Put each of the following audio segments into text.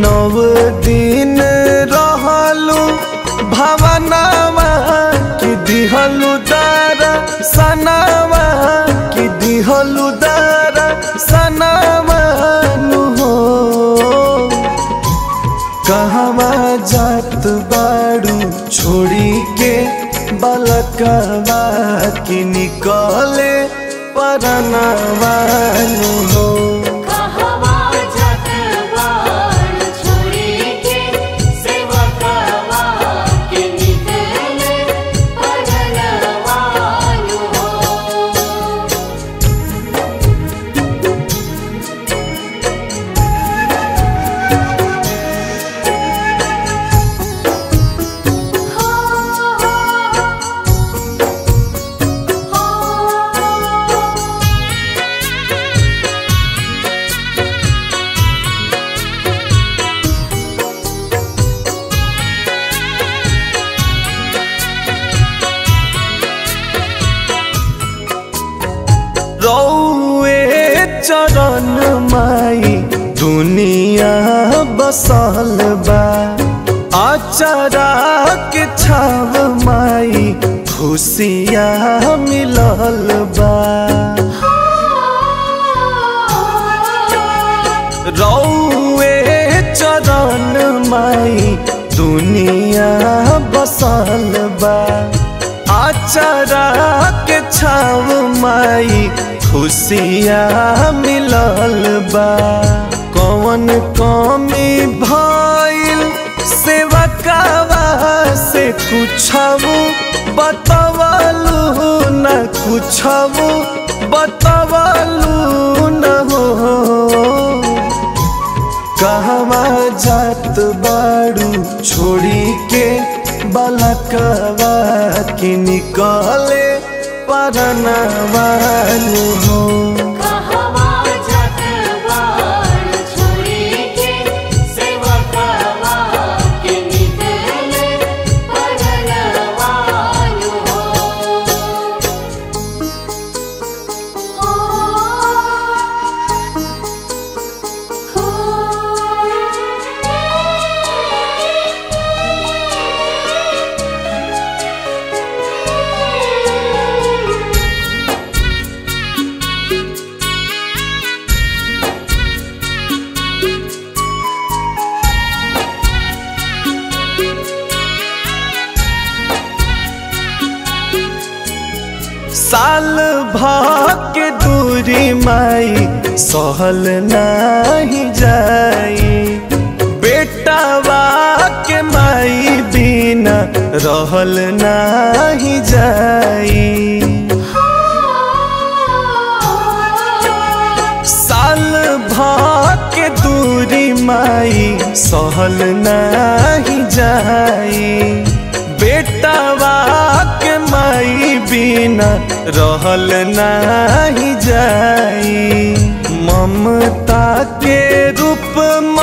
नव दिन रहलू भवनावा कि दिहलू दारा सनावा कि दिहलू दारा सनावा नु हो। कहवा जात बाड़ू छोड़ी के बलकवा कि निकले परनवा नु हो। रौए चरण माई दुनिया बसल बा। अचरा के छाव माई खुशिया मिलल बा। रौए चरण माई दुनिया बसल बा। अचरा के छाव माई खुशिया मिलल बा। कौन कमी भइल सेवकावा से कुछऊ बतवलू न कुछऊ बतवलू न हो। कहवा जात बाड़ू छोड़ी के बलकवा कि निकले परनवा नु हो। साल भाग दूरी माई सहल नहीं जाई। बेटावा के माई बिना रहल नहीं जाई। साल भाग दूरी माई सहल नहीं जाई। बेटावा के माई बिना रहल नहीं जाई। ममता के रूप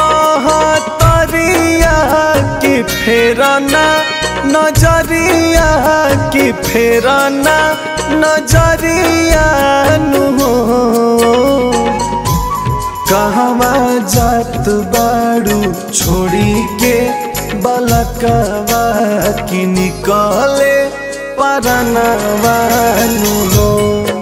महतरिया की फेरना नजरिया की फेरना नजरिया नु हो। कहवा जात बाड़ू छोड़ी के बलकवा कि निकले परनवा नु हो।